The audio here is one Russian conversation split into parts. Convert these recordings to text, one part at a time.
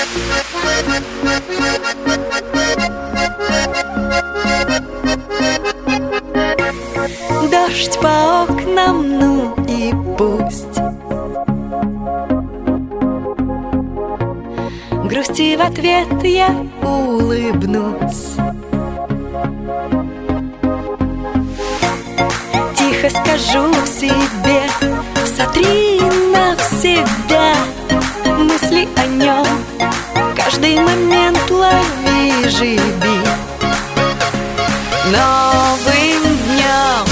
Дождь по окнам, ну и пусть. Грусти в ответ я улыбнусь. Тихо скажу себе: сотри навсегда мысли о нем, каждый момент лови, живи новым днем.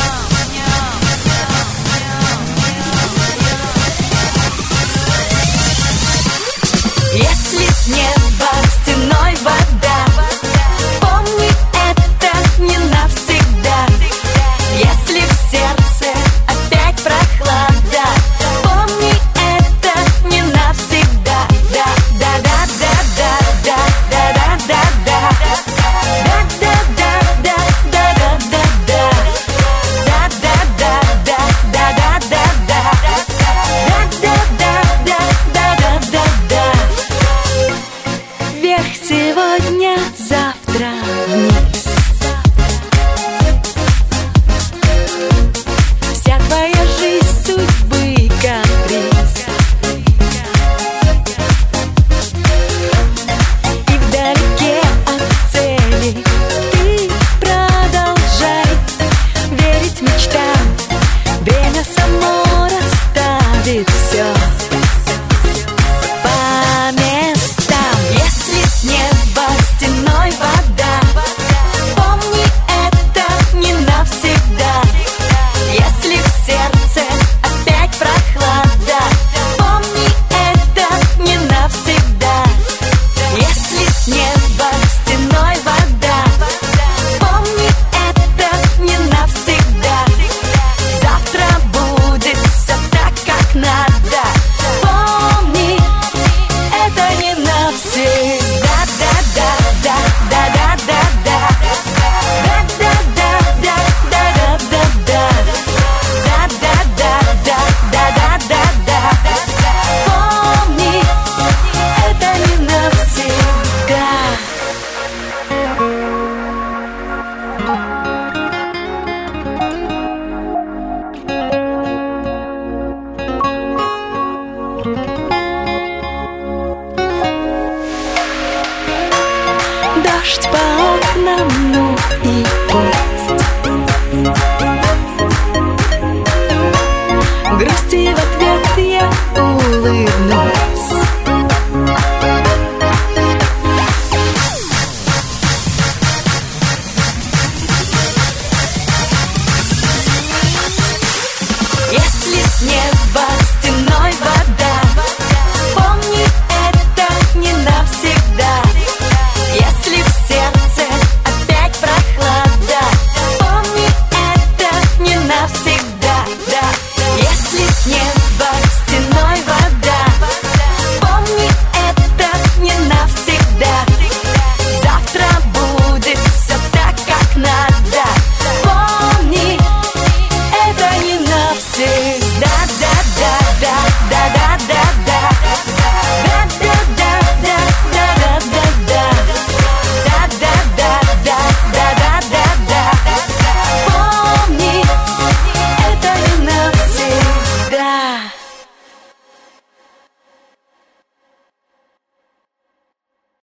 Если с неба стеной вода, помни, это не навсегда. Если в сердце опять прохлада, помни, это не навсегда. Да, да, да, да, да, да, да, да, да, да, да, да, да, да, да, да, да, да, да, да, вверх сегодня, завтра вниз. Вся твоя жизнь судьбы каприз. И вдалеке от цели ты продолжай верить мечтам. Время само расставит все по местам. Если с неба стеной вода, помни, это не навсегда. Если в сердце опять прохлада, помни, это не навсегда. Если с неба стеной вода, помни, это не навсегда. Завтра будет все так, как надо. Помни, это не навсегда. Да, да, да, да, да, да, да, да, да, да, да, да, да, да. Помни, это не навсегда. Дождь по окнам, ну и пусть. Грусти в ответ